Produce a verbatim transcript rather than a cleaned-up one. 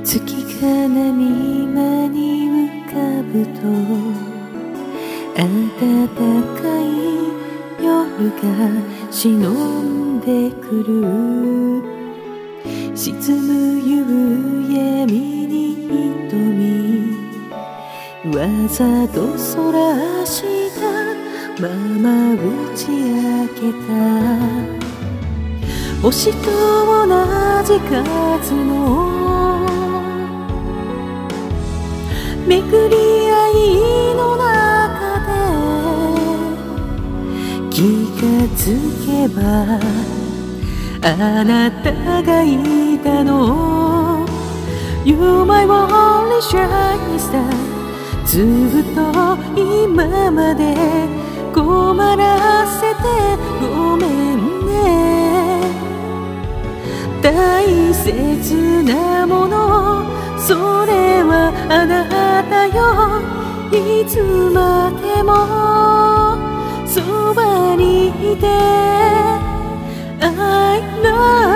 月が波間に浮かぶと暖かい夜が忍んでくる。沈む夕闇に瞳わざとそらしたまま打ち明けた。星と同じ数の巡り合いの中で気がつけばあなたがいたの。 You my only shining star ずっと今まで困らせてごめんね。大切なものそれはあなたよ。いつまでもそばにいて I love